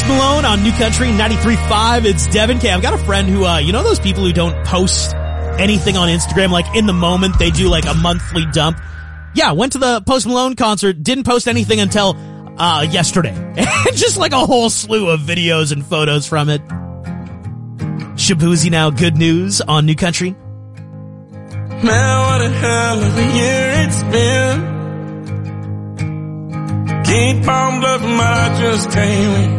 Post Malone on New Country 93.5. It's Devin K. I've got a friend who, you know those people who don't post anything on Instagram, like in the moment, they do like a monthly dump. Yeah, went to the Post Malone concert, didn't post anything until, yesterday. Just like a whole slew of videos and photos from it. Shabuzi now, Good News on New Country. Man, what a hell of a year it's been. Keep on bluffing, but I just can't win.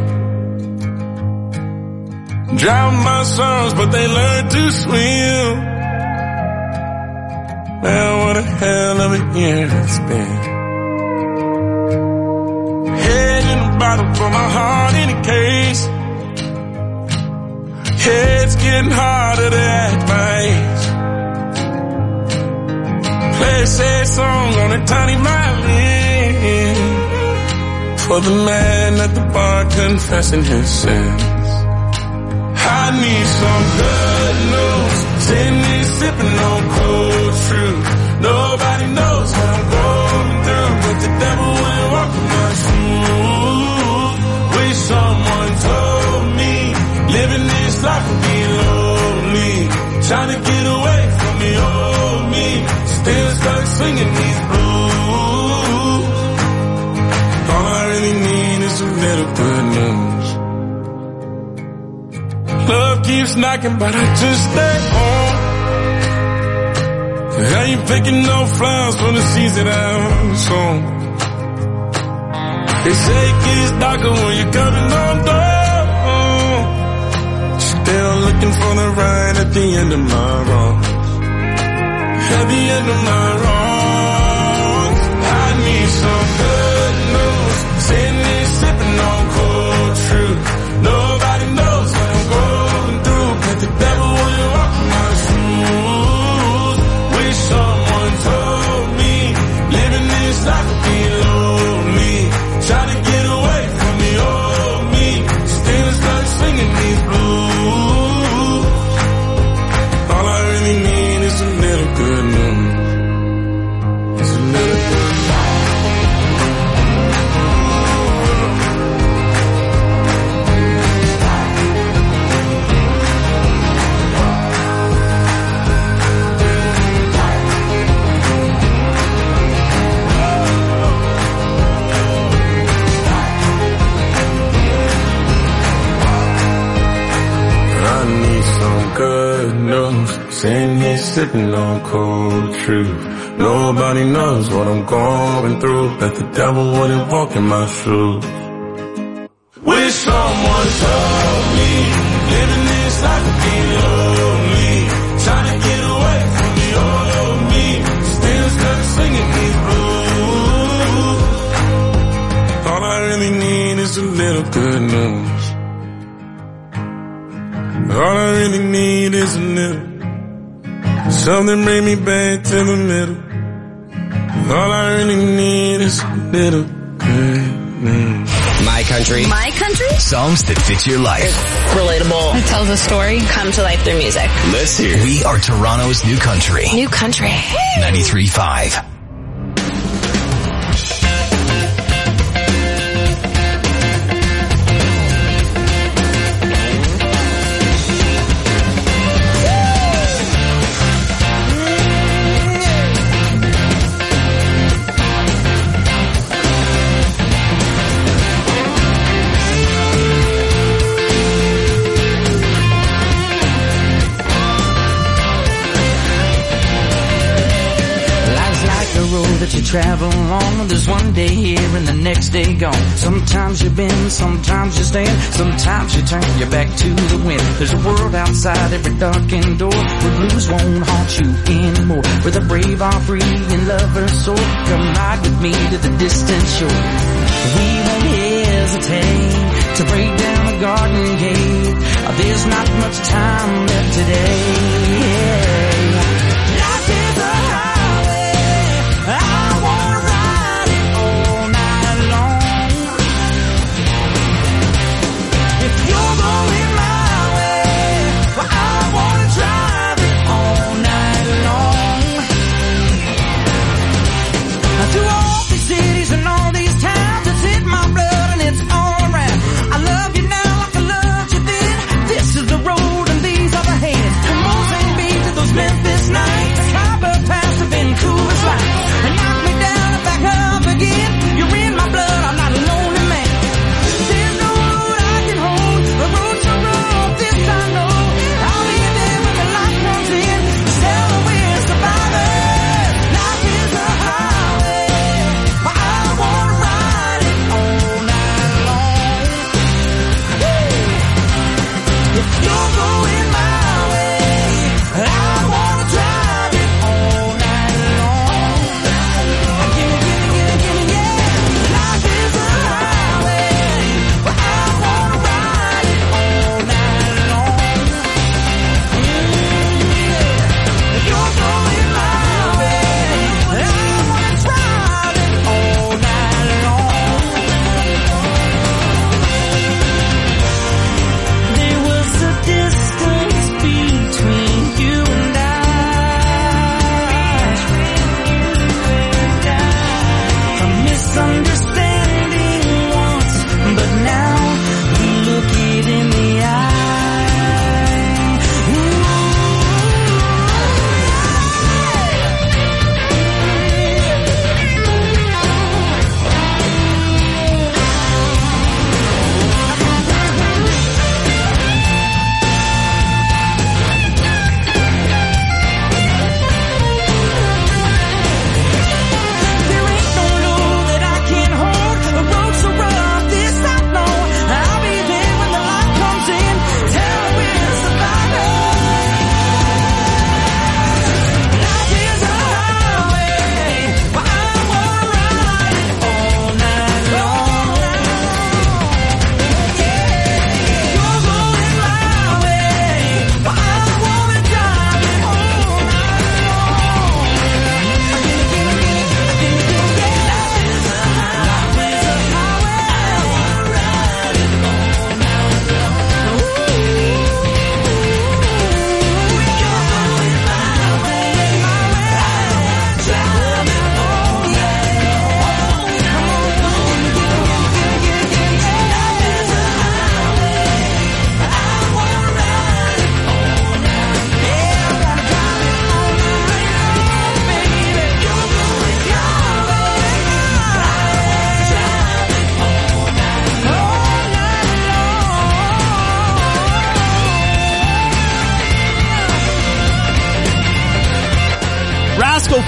Drown my sons, but they learn to swim. Man, what a hell of a year it's been. Head in a bottle for my heart in a case. It's getting harder to act my age. Play a sad song on a tiny violin for the man at the bar confessing his sins. I need some good news. Sitting here sipping on cold truth. Nobody knows what I'm going through, but the devil went walking my shoes. Wish someone told me living this life would be lonely. Trying to get away from the old me. Still stuck singing these blues. All I really need is a little good news. Love keeps knocking, but I just stay home. I ain't picking no flowers for the season I'm sown. They say it gets darker when you're coming on down. Still looking for the right at the end of my wrongs. At the end of my wrongs, I need some good news. Sitting here sipping on cold truth. Nobody knows what I'm going through, but the devil will walk my shoes. Wish someone told me living this life would be lonely. Trying to get away from the old me. Still stuck singing these blues. All I really need is a little good news. It's a little good news. Good news, sitting here sipping on cold truth. Nobody knows what I'm going through, that the devil wouldn't walk in my shoes. Wish someone told me living this life would be lonely. Trying to get away from the old me. Still stuck singing these blues. All I really need is a little good news. All I really need is a little something bring me back to the middle. All I really need is a little good news. My country. My country? Songs that fit your life. It's relatable. It tells a story. Come to life through music. Let's hear. We are Toronto's New Country. New Country. 93.5. You travel on, there's one day here and the next day gone. Sometimes you bend, sometimes you stand, sometimes you turn your back to the wind. There's a world outside every darkened door where blues won't haunt you anymore, where the brave are free and lovers soar. Come ride with me to the distant shore. We won't hesitate to break down the garden gate. There's not much time left today. Life is a highway. I wanna ride it all night long. If you're going my way, well, I wanna drive it all night long. Through all these cities and all these towns, it's in my blood and it's all around. I love you now.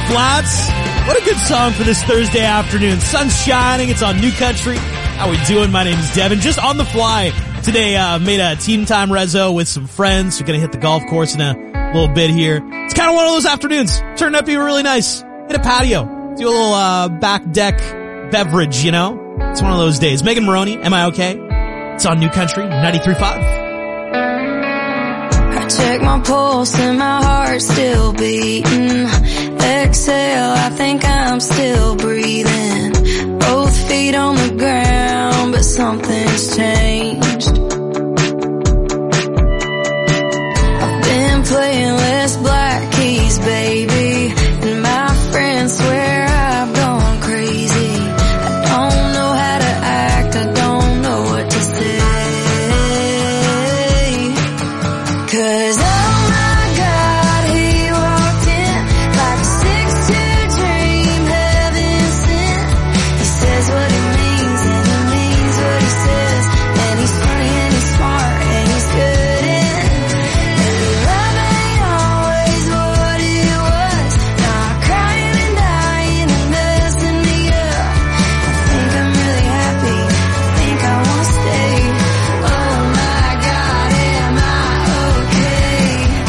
Flats. What a good song for this Thursday afternoon. Sun's shining. It's on New Country. How we doing? My name's Devin. Just on the fly today, made a team time rezo with some friends. We're going to hit the golf course in a little bit here. It's kind of one of those afternoons. Turned out to be really nice. Hit a patio. Do a little, back deck beverage, you know? It's one of those days. Megan Maroney, Am I Okay? It's on New Country 93.5. Check my pulse and my heart's still beating. Exhale, I think I'm still breathing. Both feet on the ground, but something's changed. I've been playing less black keys, baby, and my friends swear I've gone crazy. I don't know how to act, I don't know what to say. 'Cause oh my God, he walked in like a 6'2" dream, heaven sent. He says what he means and he means what he says. And he's funny and he's smart and he's good in. And love ain't always what it was. Not crying and dying and messing me up. I think I'm really happy, I think I wanna stay. Oh my God, am I okay?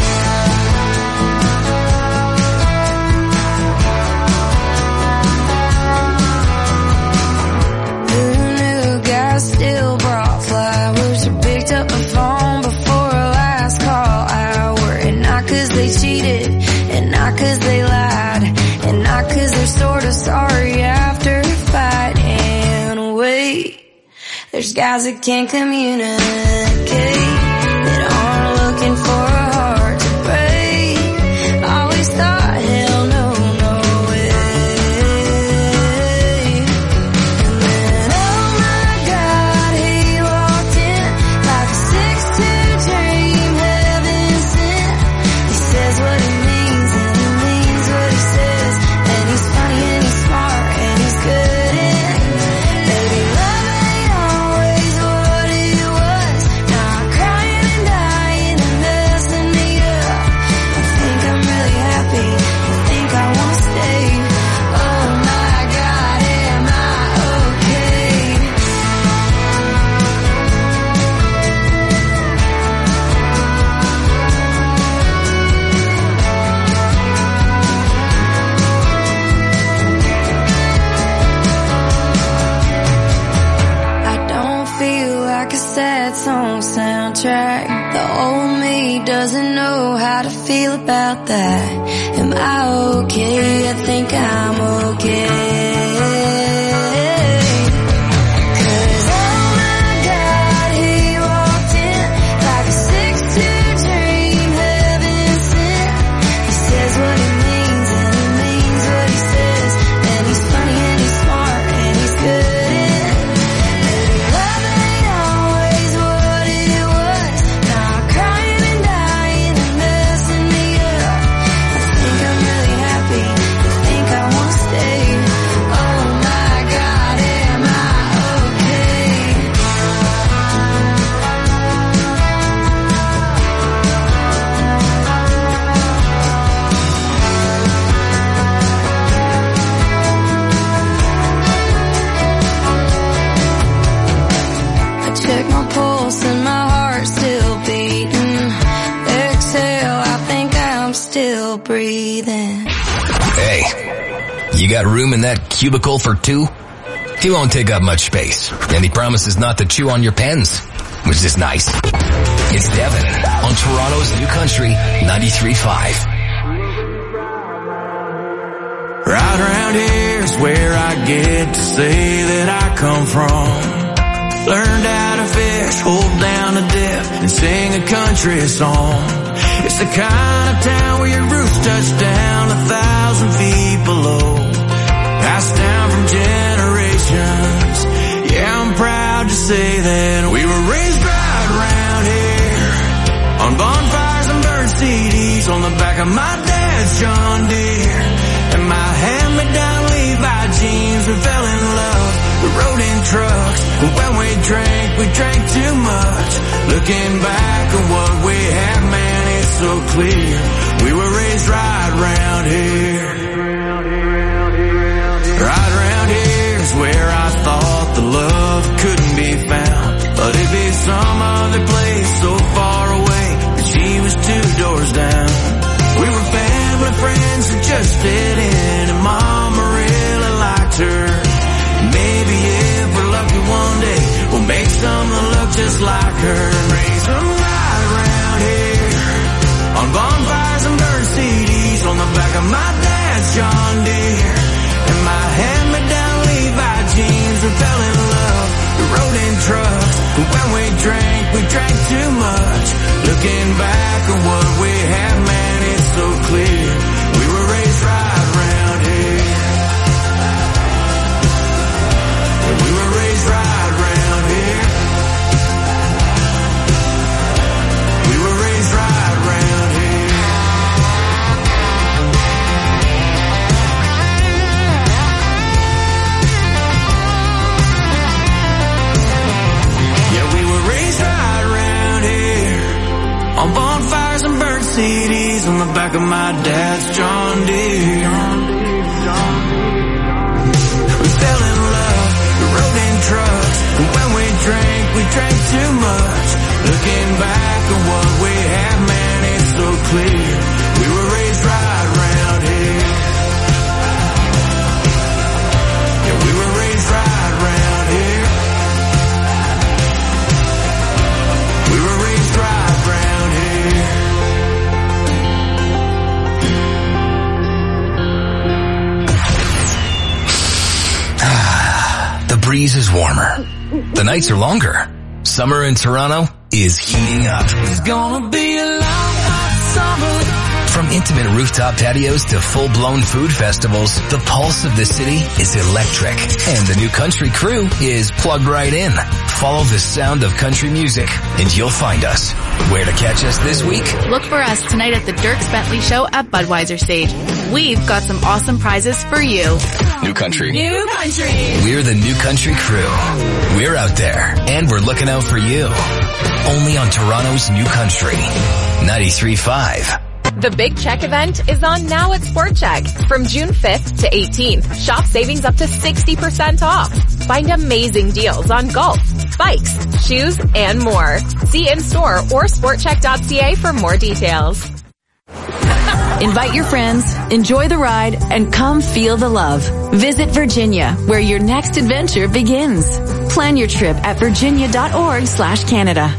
Who knew guys still brought flowers or picked up the phone before a last call hour? And not 'cause they cheated, and not 'cause they lied, and not 'cause they're sort of sorry after a fight. And wait, there's guys that can't communicate, that aren't looking for a heart to break. Always thought, hell no, no way. And then, oh my God, he walked in like a 6'2" dream, heaven sent. He says what he means and he means what he says. And he's funny and he's smart and he's good in. Baby, love ain't always what it was. Not crying and dying and messing me up. I think I'm really happy, I think I wanna stay. Oh my God, am I okay? I don't feel like a sad song soundtrack. The old me doesn't know how to feel about that. Am I okay? I think I'm okay. 'Cause oh my God, he walked in like a 6'2" dream, heaven sent. He says what he means and he means what he says. And he's funny and he's smart and he's good in. Baby, love ain't always what it was. Not crying and dying and messing me up. I think I'm really happy, I think I wanna stay. Oh my God, am I okay? I check my pulse and my heart's still beating. Exhale, I think I'm still breathing. Hey, you got room in that cubicle for two? He won't take up much space, and he promises not to chew on your pens, which is nice. It's Devin on Toronto's New Country 93.5. Right around here is where I get to say that I come from. Learned how to fish, hold down a dip, and sing a country song. It's the kind of town where your roots touch down 1,000 feet below. Passed down from generations. Yeah, I'm proud to say that we were raised right around here. On bonfires and bird CDs on the back of my dad's John Deere. And my hand-me-down Levi jeans, we fell in love. We rode in trucks, and when we drank too much. Looking back at what we had, man, it's so clear. We were raised right around here. back of my dad's John Deere. We fell in love, we rode in trucks, and when we drank too much. Looking back at what we had, man, it's so clear. We were raised right around here. Yeah, we were raised right around here. We were raised right around here. The breeze is warmer. The nights are longer. Summer in Toronto is heating up. It's gonna be a long, hot summer. From intimate rooftop patios to full-blown food festivals, the pulse of the city is electric. And the New Country Crew is plugged right in. Follow the sound of country music and you'll find us. Where to catch us this week? Look for us tonight at the Dierks Bentley Show at Budweiser Stage. We've got some awesome prizes for you. New Country. New Country. We're the New Country Crew. We're out there and we're looking out for you. Only on Toronto's New Country. 93.5. The Big Check event is on now at Sport Check from June 5th to 18th. Shop savings up to 60% off. Find amazing deals on golf, bikes, shoes, and more. See in-store or sportcheck.ca for more details. Invite your friends, enjoy the ride, and come feel the love. Visit Virginia, where your next adventure begins. Plan your trip at virginia.org/Canada.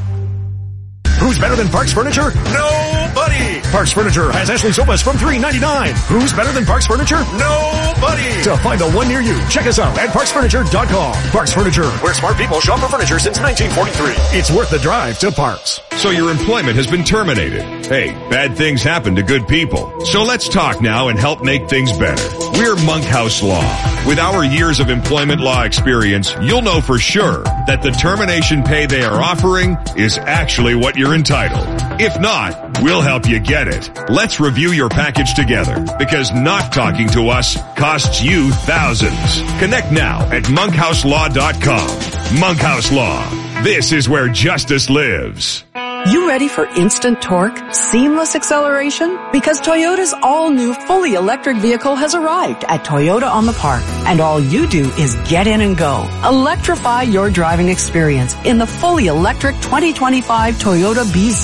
Who's better than Parks Furniture? Nobody! Parks Furniture has Ashley sofas from $399. Who's better than Parks Furniture? Nobody! To find the one near you, check us out at parksfurniture.com. Parks Furniture, where smart people shop for furniture since 1943. It's worth the drive to Parks. So your employment has been terminated. Hey, bad things happen to good people. So let's talk now and help make things better. We're Monkhouse Law. With our years of employment law experience, you'll know for sure that the termination pay they are offering is actually what you're entitled. If not, we'll help you get it. Let's review your package together, because not talking to us costs you thousands. Connect now at monkhouselaw.com. Monkhouse Law. This is where justice lives. You ready for instant torque, seamless acceleration? Because Toyota's all-new fully electric vehicle has arrived at Toyota on the Park. And all you do is get in and go. Electrify your driving experience in the fully electric 2025 Toyota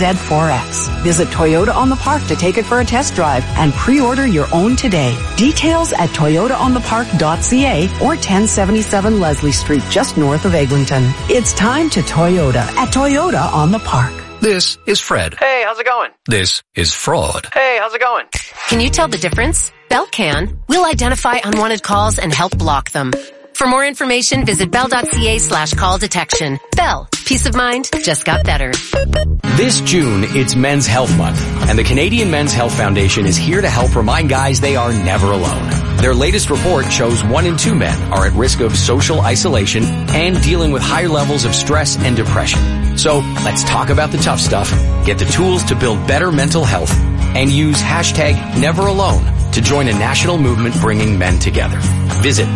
BZ4X. Visit Toyota on the Park to take it for a test drive and pre-order your own today. Details at toyotaonthepark.ca or 1077 Leslie Street, just north of Eglinton. It's time to Toyota at Toyota on the Park. This is Fred. Hey, how's it going? This is Fraud. Hey, how's it going? Can you tell the difference? Bell can. We'll identify unwanted calls and help block them. For more information, visit bell.ca/call detection. Bell. Peace of mind just got better. This June, it's Men's Health Month, and the Canadian Men's Health Foundation is here to help remind guys they are never alone. Their latest report shows 1 in 2 men are at risk of social isolation and dealing with higher levels of stress and depression. So let's talk about the tough stuff, get the tools to build better mental health, and use #NeverAlone to join a national movement bringing men together. Visit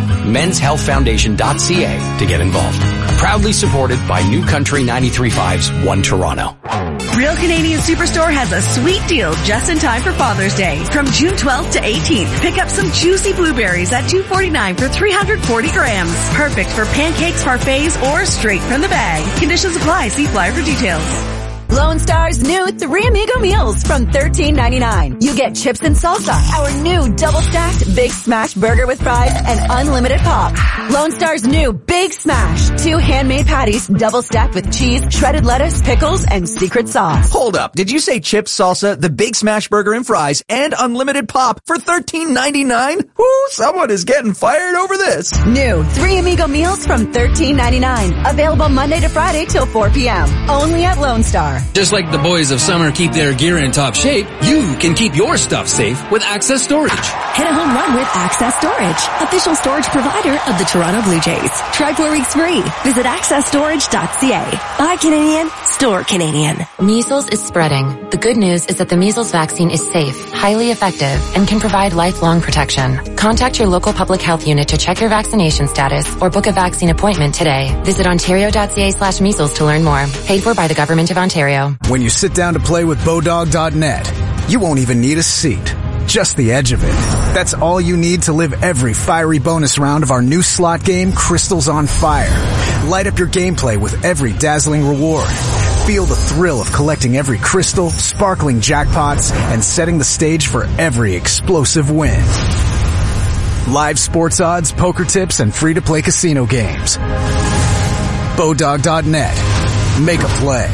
menshealthfoundation.ca to get involved. Proudly supported by New Country 93.5's One Toronto. Real Canadian Superstore has a sweet deal just in time for Father's Day. From June 12th to 18th, pick up some juicy blueberries at $2.49 for 340 grams. Perfect for pancakes, parfaits, or straight from the bag. Conditions apply. See flyer for details. Lone Star's new 3 Amigo meals from $13.99. You get chips and salsa, our new double-stacked Big Smash burger with fries and unlimited pop. Lone Star's new Big Smash, 2 handmade patties double-stacked with cheese, shredded lettuce, pickles, and secret sauce. Hold up. Did you say chips, salsa, the Big Smash burger and fries, and unlimited pop for $13.99? Whoo, someone is getting fired over this. New 3 Amigo meals from $13.99. Available Monday to Friday till 4 p.m. Only at Lone Star. Just like the boys of summer keep their gear in top shape, you can keep your stuff safe with Access Storage. Hit a home run with Access Storage, official storage provider of the Toronto Blue Jays. Try 4 weeks free. Visit accessstorage.ca. Buy Canadian, store Canadian. Measles is spreading. The good news is that the measles vaccine is safe, highly effective, and can provide lifelong protection. Contact your local public health unit to check your vaccination status or book a vaccine appointment today. Visit ontario.ca/measles to learn more. Paid for by the Government of Ontario. When you sit down to play with Bodog.net, You won't even need a seat. Just the edge of it. That's all you need to live every fiery bonus round of our new slot game, Crystals on Fire. Light up your gameplay with every dazzling reward. Feel the thrill of collecting every crystal, sparkling jackpots, and setting the stage for every explosive win. Live sports odds, poker tips, and free-to-play casino games. Bodog.net. Make a play.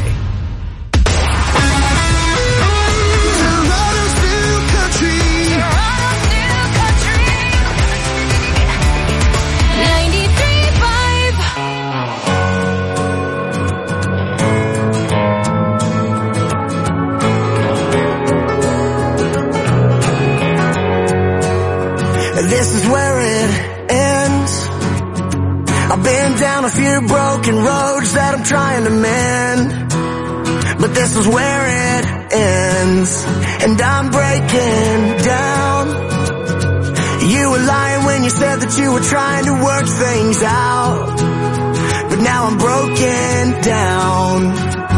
This is where it ends. I've been down a few broken roads that I'm trying to mend, but this is where it ends, and I'm breaking down. You were lying when you said that you were trying to work things out, but now I'm broken down.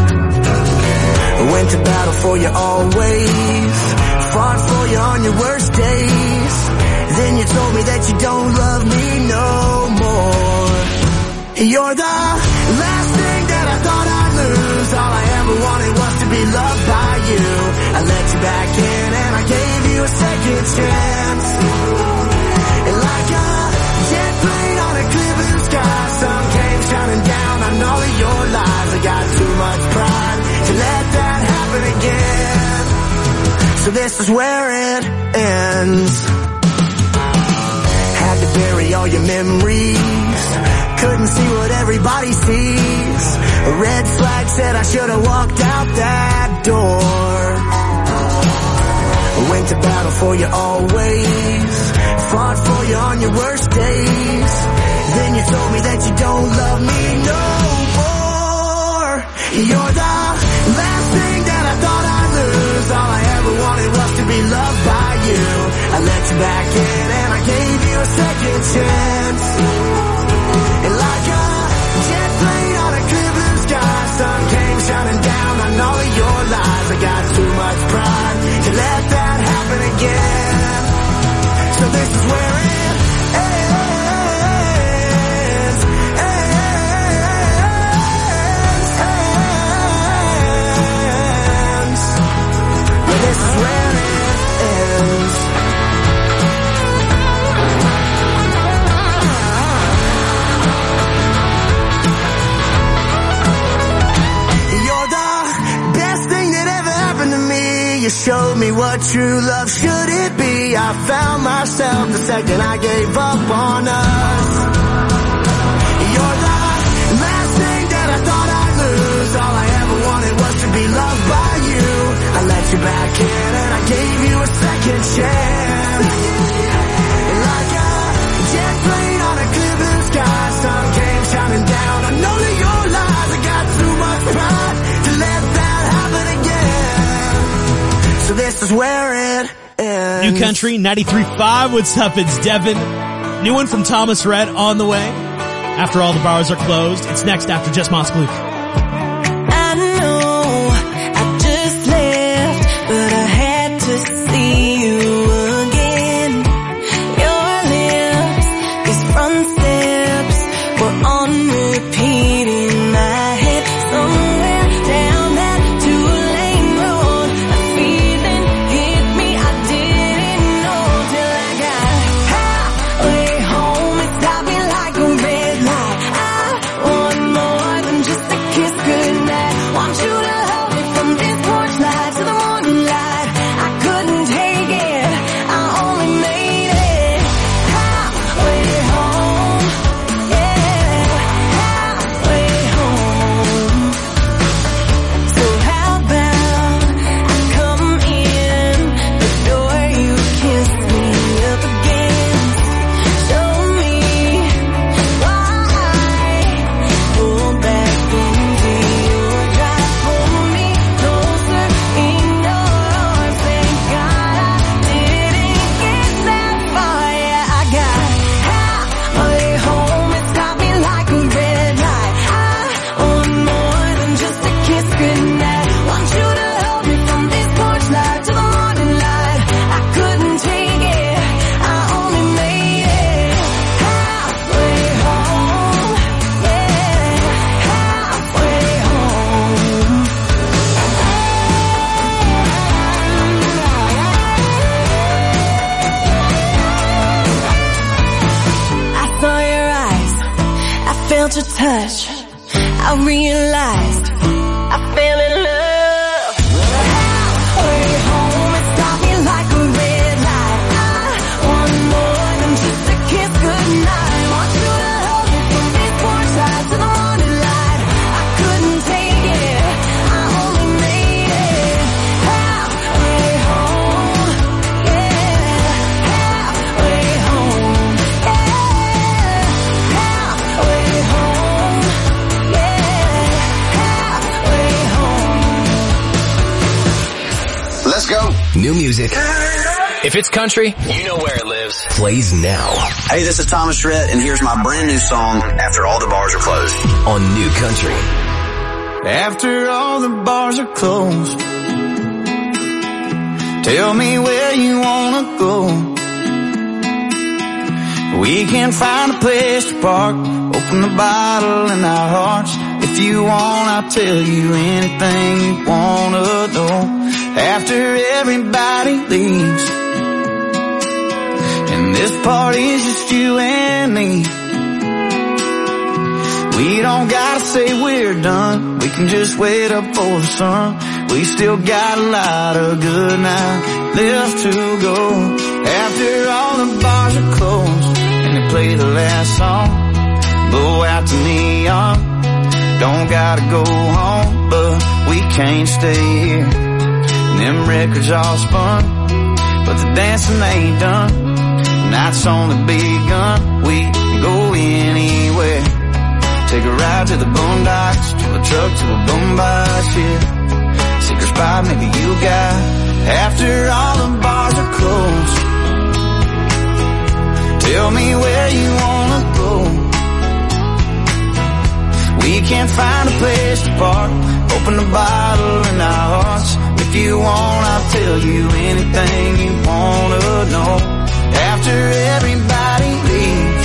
I went to battle for you always, fought for you on your worst days. Then you told me that you don't love me no more. You're the last thing that I thought I'd lose. All I ever wanted was to be loved by you. I let you back in and I gave you a second chance. And like a jet plane on a clear blue sky, sun came shining down on all of your lies. I got too much pride to let that happen again. So this is where it ends. Had to bury all your memories, couldn't see what everybody sees. A red flag said I should have walked out that door. I went to battle for you always, fought for you on your worst days. Then you told me that you don't love me no more. You're the last thing that I thought I'd lose. All I ever wanted was to be loved by you. I let you back in and I gave you a second chance. And like a jet plane on a clear blue sky, sun came shining down on all of your lies. I got too much pride to let that happen again. So this is where it ends. Well, this is where it ends. You showed me what true love should it be. I found myself the second I gave up on us. You're the last thing that I thought I'd lose. All I ever wanted was to be loved by you. I let you back in and I gave you a second chance. And like a jet plane on a clear blue sky, sun came shining down on all of your lies. I got too much pride to let that happen again. So this is where it ends. New Country 93.5. What's up? It's Devin. New one from Thomas Rhett on the way. After all the bars are closed. It's next after Jess Moskluke. I know I just left, but I had to see you again. Your lips, these front steps were on repeat in my head. Somewhere down that two-lane road, a feeling hit me. I didn't know till I got halfway home. It stopped me like a red light. I want more than just a kiss goodnight. Want you to hold me from this porch light to the morning light. I couldn't take it, I only made it halfway home. Yeah, halfway home. felt your touch, I realized I fell in love. Halfway home, it stopped me like a red light. I want more than just a kiss goodnight. Want you to hold me from these porch lights to the morning light. I couldn't take it, I only made it halfway home. Yeah, halfway home. Yeah, halfway home. Let's go. New music. If it's country, you know where it lives. Plays now. Hey, this is Thomas Rhett, and here's my brand new song, After All the Bars Are Closed. On New Country. After all the bars are closed, tell me where you wanna go. We can find a place to park, open the bottle in our hearts. If you want, I'll tell you anything you wanna know. After everybody leaves, and this party's just you and me, we don't gotta say we're done, we can just wait up for the sun. We still got a lot of good night left to go. After all the bars are closed and they play the last song, blow out the neon. Don't gotta go home, but we can't stay here. Them records all spun, but the dancing ain't done. Night's only begun, we can go anywhere. Take a ride to the boondocks, to a truck, to a boombox, yeah. Secret spot maybe you got, after all the bars are closed. Tell me where you wanna go. We can't find a place to park, open the bottle in our hearts. If you want, I'll tell you anything you wanna know. After everybody leaves,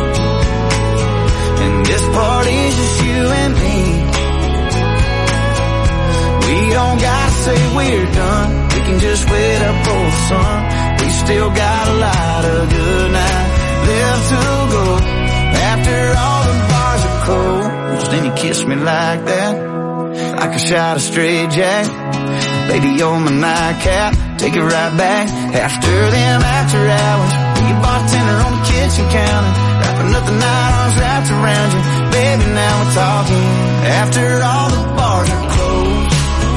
and this party's just you and me, we don't gotta say we're done, we can just wait up for the sun. We still got a lot of good night left to go. After all the bars are closed, then you kiss me like that, like a shot of straight jack. Baby, you're my nightcap, take it right back. After them after hours, you bartender on the kitchen counter, wrapping up the night arms wrapped around you. Baby, now we're talking. After all the bars are closed,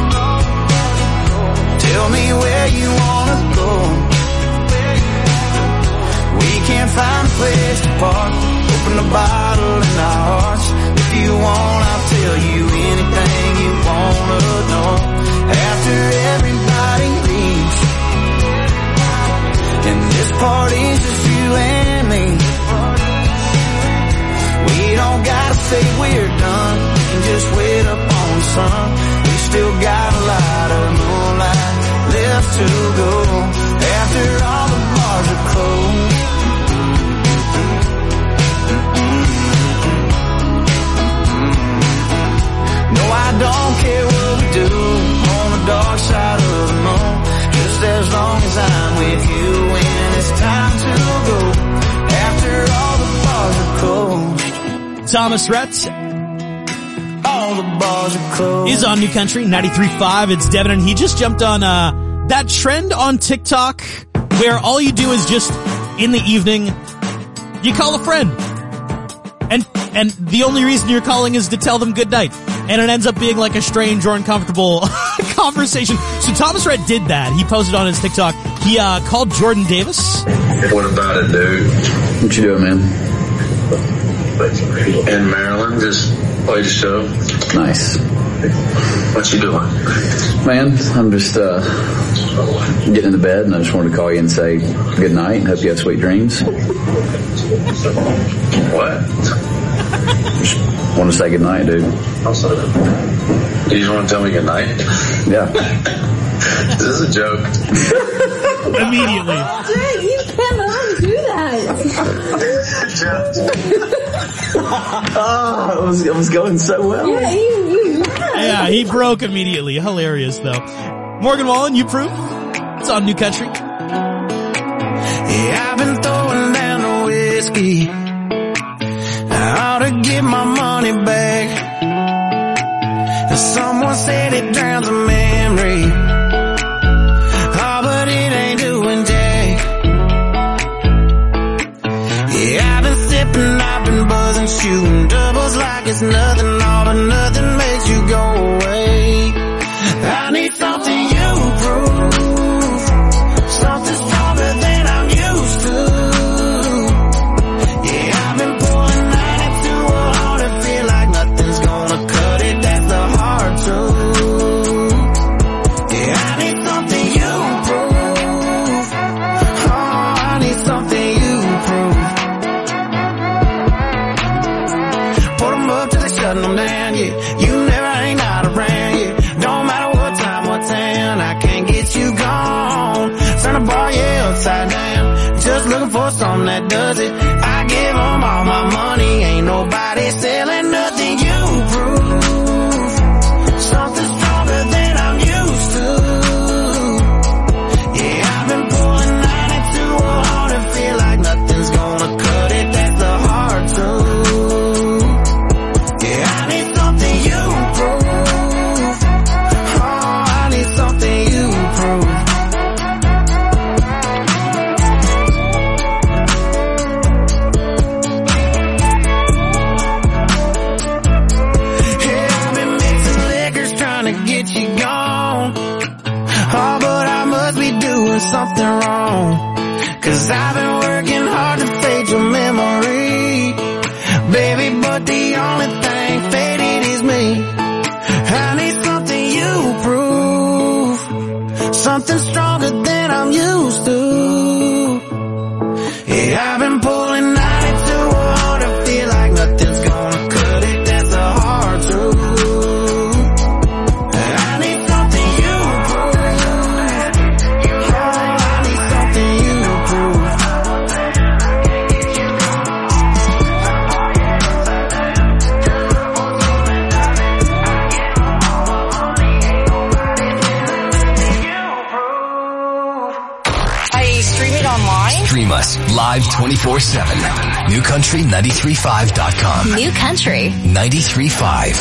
tell me where you wanna go. We can't find a place to park, open the bottle in our hearts. If you want, I'll tell you anything you wanna know. After everybody leaves, and this party's just you and me, we don't gotta say we're done, we can just wait up on the sun. We still got a lot of moonlight left to go. After all the bars are closed, no, I don't care what we do on the dark side of the moon, just as long as I'm with you when it's time to go. After all the bars are closed. Thomas Rhett. All the bars are closed. He's on New Country 93.5. It's Devin, and he just jumped on that trend on TikTok where all you do is just in the evening you call a friend, and the only reason you're calling is to tell them good night. And it ends up being like a strange or uncomfortable conversation. So Thomas Rhett did that. He posted on his TikTok. He called Jordan Davis. What about it, dude? What you doing, man? In Maryland, just played a show. Nice. What you doing? Man, I'm just getting into bed, and I just wanted to call you and say good night and hope you have sweet dreams. What? Just want to say good night, dude. You just want to tell me good night? Yeah. This is a joke. Immediately. Dude, you cannot do that. Oh, it was going so well. Yeah, you Yeah, he broke immediately. Hilarious, though. Morgan Wallen, You Proof. It's on New Country. Yeah, I've been throwing down the whiskey out to get my money back. And someone said it drowns a memory. Oh, but it ain't doing jack. Yeah, I've been sipping, I've been buzzing, shooting doubles like it's nothing. All but nothing makes you go away. I need something you prove, something stronger than I'm used to. Yeah, I've been pouring 92 on and feel like nothing's gonna cut it. That's the hard truth. Yeah, I need something you prove. Oh, I need something you prove. Put them up till they shutting them down, yeah. You never ain't not around, yeah. Don't matter what time, what town, I can't get you gone. Turn the bar, yeah, upside down. Just looking for something that does it. I give them all my money, ain't nobody selling nothing. You prove something stronger than I'm used to. Yeah, I've been pulling 92 on and feel like nothing's gonna cut it. That's the hard truth. Yeah, I need something you prove. Oh, I need something you prove. Yeah, I've been mixing liquors trying to get you gone. Oh, but I must be doing something wrong. 'Cause I've been working hard to fade your memory, baby, but the only thing faded is me. I need something you prove, something stronger than I'm used to. Yeah, I've been pulling 92 on and feel like nothing's gonna cut it. That's a hard truth. I need something you prove. Oh, I need something you prove. I stream it online. Stream us live 24/7. NewCountry935.com. New Country. 93.5.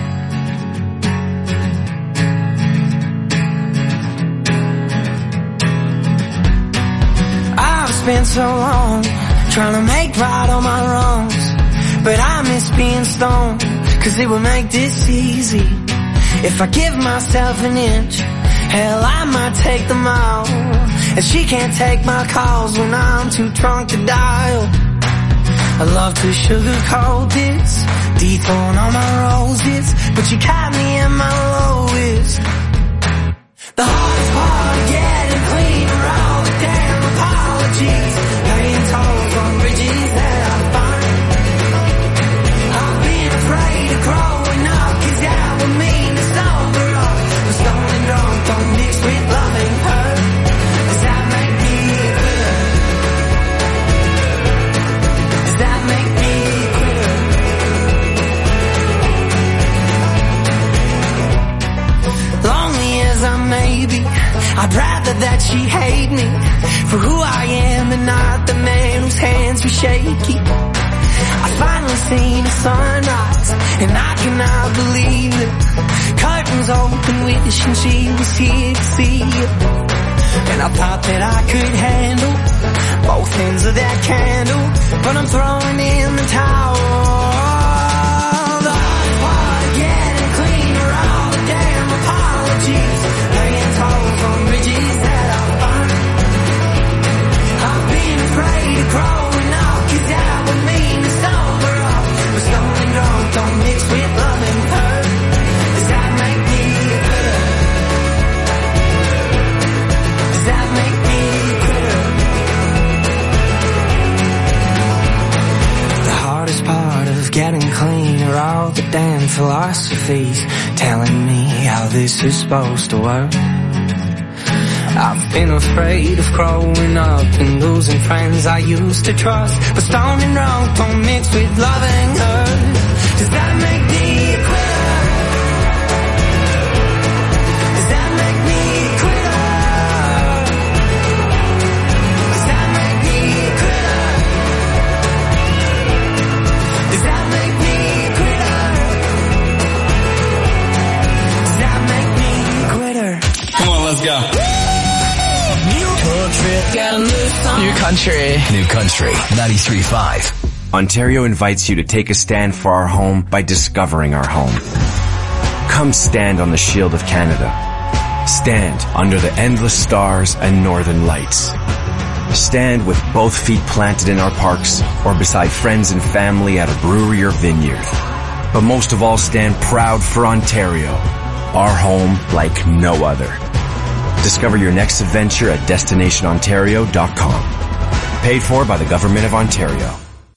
I've spent so long trying to make right all my wrongs, but I miss being stoned, 'cause it would make this easy. If I give myself an inch, hell, I might take the mile. And she can't take my calls when I'm too drunk to dial. I love to sugarcoat this, dethorn all my roses, but you caught me in my lowest. The hardest part of getting clean are all the damn apologies, paying tolls on bridges that I find. I've been afraid of growing up, 'cause that would mean to sober up. But stoned and drunk don't mix with loving her. Does that make me a quitter? Does that make me a quitter? Lonely as I may be, I'd rather that she hate me for who I am and not the man whose hands were shaky. I finally seen the sunrise, and I cannot believe it. Curtains open, wishing she was here to see it. And I thought that I could handle both ends of that candle, but I'm throwing in the towel. The hardest part of getting clean are all the damn apologies, paying tolls on bridges that I find. I've been afraid of growing up, 'cause that would mean to sober up. But stoned and drunk don't mix with loving her. Does that make me a quitter? Does that make me a quitter? The hardest part of getting clean are all the damn philosophies telling me how this is supposed to work. I've been afraid of growing up and losing friends I used to trust. But stoned and drunk don't mix with loving her. Does that make me a quitter? Does that make me a quitter? Does that make me a quitter? Does that make me Country. New Country 93.5. Ontario invites you to take a stand for our home by discovering our home. Come stand on the shield of Canada. Stand under the endless stars and northern lights. Stand with both feet planted in our parks or beside friends and family at a brewery or vineyard. But most of all, stand proud for Ontario, our home like no other. Discover your next adventure at destinationontario.com. Paid for by the Government of Ontario.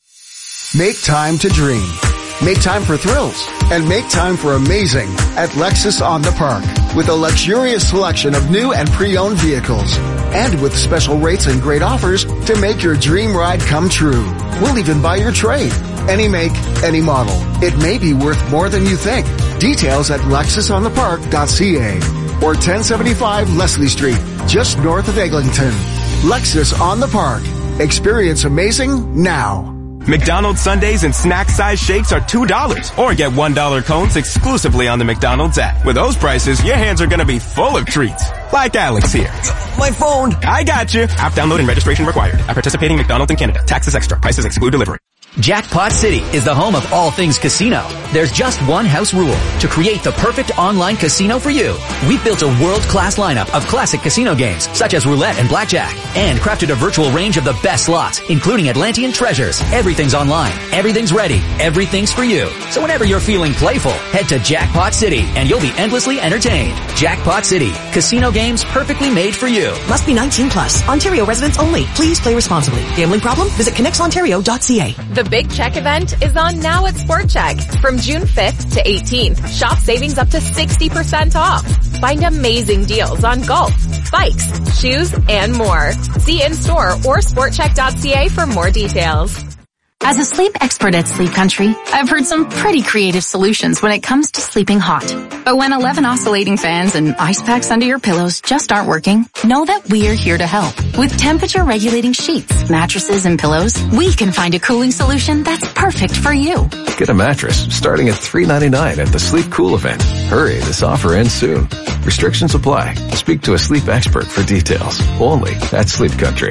Make time to dream. Make time for thrills. And make time for amazing at Lexus on the Park. With a luxurious selection of new and pre-owned vehicles. And with special rates and great offers to make your dream ride come true. We'll even buy your trade. Any make, any model. It may be worth more than you think. Details at lexusonthepark.ca or 1075 Leslie Street, just north of Eglinton. Lexus on the Park. Experience amazing now. McDonald's sundaes and snack-size shakes are $2 or get $1 cones exclusively on the McDonald's app. With those prices, your hands are going to be full of treats. Like Alex here. My phone. I got you. App download and registration required. At participating McDonald's in Canada. Taxes extra. Prices exclude delivery. Jackpot City is the home of all things casino. There's just one house rule: to create the perfect online casino for you. We've built a world-class lineup of classic casino games, such as roulette and blackjack, and crafted a virtual range of the best slots, including Atlantean Treasures. Everything's online. Everything's ready. Everything's for you. So whenever you're feeling playful, head to Jackpot City, and you'll be endlessly entertained. Jackpot City. Casino games perfectly made for you. Must be 19 plus. Ontario residents only. Please play responsibly. Gambling problem? Visit connectsontario.ca. The Big Check event is on now at Sport Check. From June 5th to 18th, shop savings up to 60% off. Find amazing deals on golf, bikes, shoes, and more. See in-store or sportcheck.ca for more details. As a sleep expert at Sleep Country, I've heard some pretty creative solutions when it comes to sleeping hot. But when 11 oscillating fans and ice packs under your pillows just aren't working, know that we're here to help. With temperature-regulating sheets, mattresses, and pillows, we can find a cooling solution that's perfect for you. Get a mattress starting at $3.99 at the Sleep Cool event. Hurry, this offer ends soon. Restrictions apply. Speak to a sleep expert for details. Only at Sleep Country.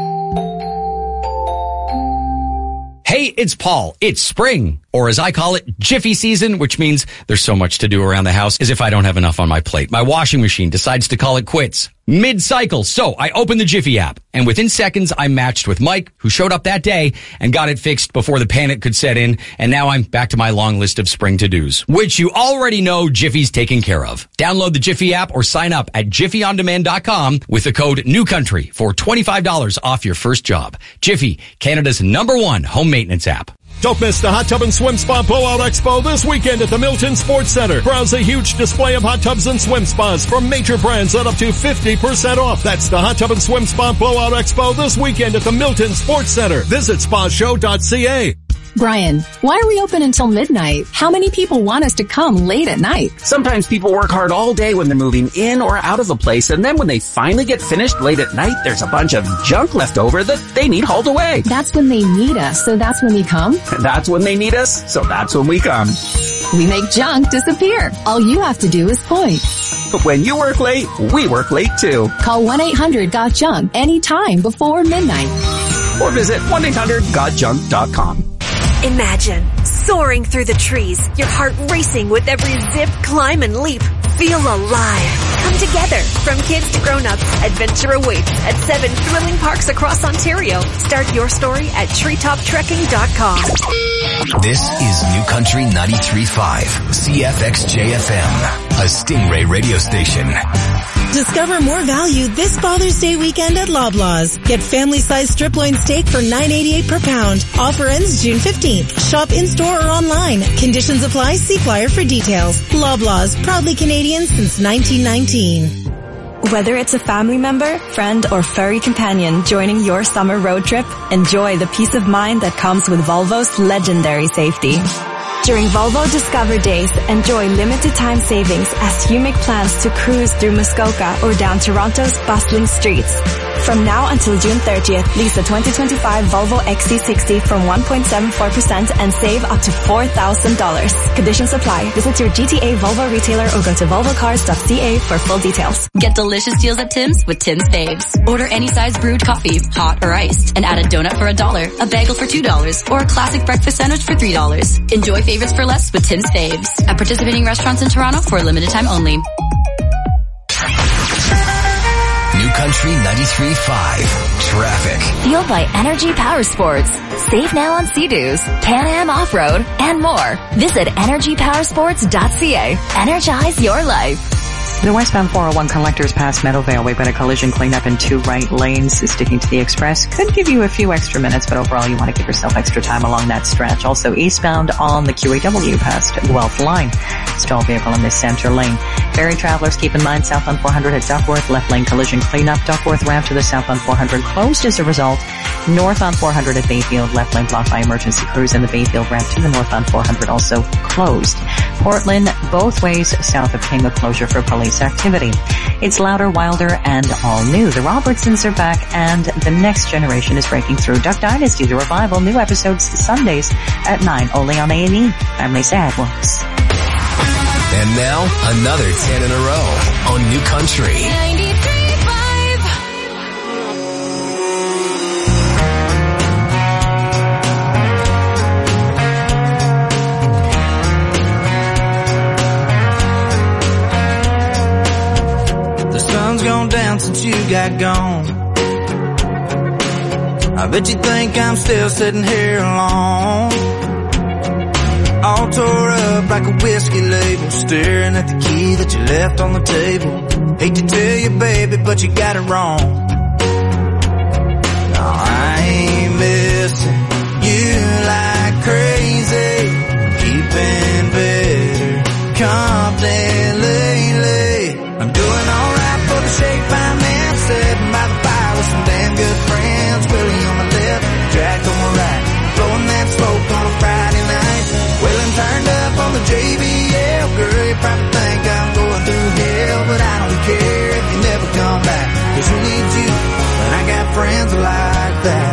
Hey, it's Paul. It's spring, or as I call it, Jiffy season, which means there's so much to do around the house as if I don't have enough on my plate. My washing machine decides to call it quits mid-cycle. So I opened the Jiffy app, and within seconds I matched with Mike, who showed up that day and got it fixed before the panic could set in. And now I'm back to my long list of spring to-dos, which you already know Jiffy's taken care of. Download the Jiffy app or sign up at jiffyondemand.com with the code NEWCOUNTRY for $25 off your first job. Jiffy, Canada's #1 home maintenance app. Don't miss the Hot Tub and Swim Spa Blowout Expo this weekend at the Milton Sports Center. Browse a huge display of hot tubs and swim spas from major brands at up to 50% off. That's the Hot Tub and Swim Spa Blowout Expo this weekend at the Milton Sports Center. Visit spashow.ca. Brian, why are we open until midnight? How many people want us to come late at night? Sometimes people work hard all day when they're moving in or out of the place, and then when they finally get finished late at night, there's a bunch of junk left over that they need hauled away. That's when they need us, so that's when we come? That's when they need us, so that's when we come. We make junk disappear. All you have to do is point. But when you work late, we work late too. Call 1-800-GOT-JUNK anytime before midnight. Or visit 1-800-GOTJUNK.com. Imagine soaring through the trees, your heart racing with every zip, climb, and leap. Feel alive. Come together. From kids to grown-ups, adventure awaits at 7 thrilling parks across Ontario. Start your story at treetoptrekking.com. This is New Country 93.5, CFXJFM, a Stingray radio station. Discover more value this Father's Day weekend at Loblaws. Get family-sized strip loin steak for $9.88 per pound. Offer ends June 15th. Shop in-store or online. Conditions apply. See flyer for details. Loblaws, proudly Canadian since 1919. Whether it's a family member, friend, or furry companion joining your summer road trip, enjoy the peace of mind that comes with Volvo's legendary safety. During Volvo Discover Days, enjoy limited time savings as you make plans to cruise through Muskoka or down Toronto's bustling streets. From now until June 30th, lease the 2025 Volvo XC60 from 1.74% and save up to $4,000. Conditions apply. Visit your GTA Volvo retailer or go to volvocars.ca for full details. Get delicious deals at Tim's with Tim's Faves. Order any size brewed coffee, hot or iced, and add a donut for $1, a bagel for $2, or a classic breakfast sandwich for $3. Enjoy favorites for less with Tim's Faves. At participating restaurants in Toronto for a limited time only. New Country 93.5 Traffic. Fueled by Energy Power Sports. Save now on Sea-Doos, Can-Am Off-Road, and more. Visit energypowersports.ca. Energize your life. The westbound 401 collectors past Meadowvale. We've got a collision cleanup in 2 right lanes. Sticking to the express could give you a few extra minutes, but overall you want to give yourself extra time along that stretch. Also eastbound on the QAW past Guelph Line. Stalled vehicle in the center lane. Ferry travelers, keep in mind southbound 400 at Duckworth. Left lane collision cleanup. Duckworth ramp to the southbound 400 closed as a result. Northbound 400 at Bayfield. Left lane blocked by emergency crews, and the Bayfield ramp to the northbound 400 also closed. Portland, both ways south of King, a closure for police activity. It's louder, wilder, and all new. The Robertsons are back, and the next generation is breaking through. Duck Dynasty, the revival. New episodes Sundays at 9, only on A&E. I'm Lisa Edwards. And now, another 10 in a row on New Country 93.5. The sun's gone down since you got gone. I bet you think I'm still sitting here alone, all tore up like a whiskey label, staring at the key that you left on the table. Hate to tell you, baby, but you got it wrong. No, I ain't missing you like crazy, keeping better company lately. I'm doing alright for the shape I'm in, sitting by the fire with some damn good friends. Willie on my left, Jack on my right, blowing that smoke on a Friday night. Wailing turned up on the JBL. Girl, you probably think I'm going through hell, but I don't care if you never come back, 'cause who needs you when I got friends like that?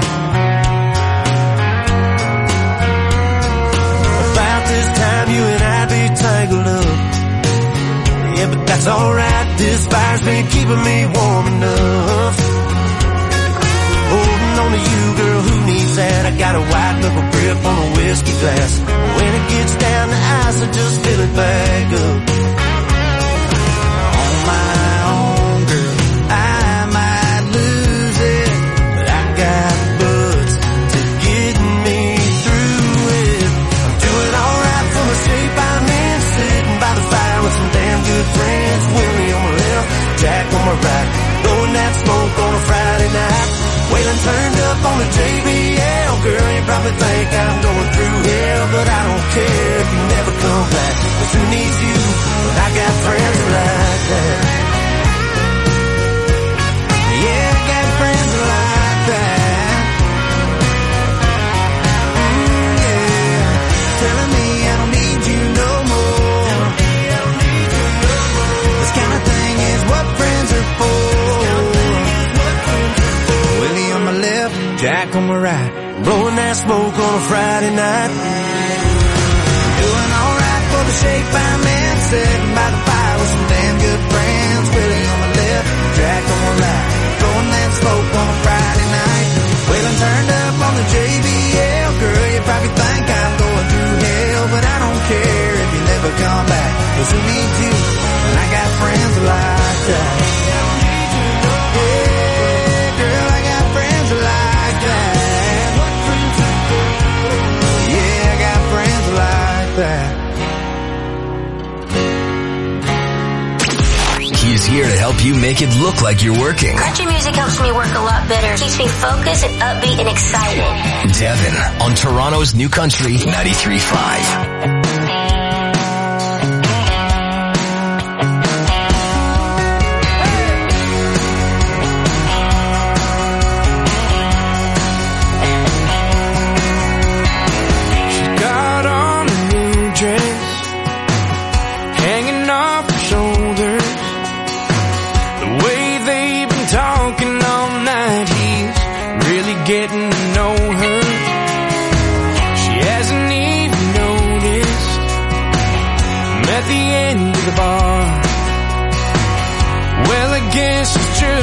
About this time you and I be tangled up. Yeah, but that's alright, this fire's been keeping me warm enough. Holding on to you, girl, who needs that? I got a wide knuckle grip on a whiskey glass. When it gets down to ice, I just fill it back up. On my own, girl, I might lose it, but I got butts to get me through it. I'm doing alright for the shape I'm in, sitting by the fire with some damn good friends. Willie on my left, Jack on my right, blowing that smoke on a Friday night. Wailing turned up on the JBL. Girl, you probably think I'm going through hell, but I don't care if you never come back, 'cause who needs you when I got friends like that? Yeah, I got friends like that. Yeah, telling me I don't need you no more. This kind of thing is what friends are for. Willie on my left, Jack on my right, blowing that smoke on a Friday night. Doing alright for the shape I'm in, sitting by the fire with some damn good friends. Willie on my left, Jack on my right, blowing that smoke on a Friday night. Wailing turned up on the JBL. Girl, you probably think I'm going through hell, but I don't care if you never come back, 'cause who needs you when I got friends like that? He is here to help you make it look like you're working. Country music helps me work a lot better. Keeps me focused and upbeat and excited. Devin on Toronto's New Country 93.5.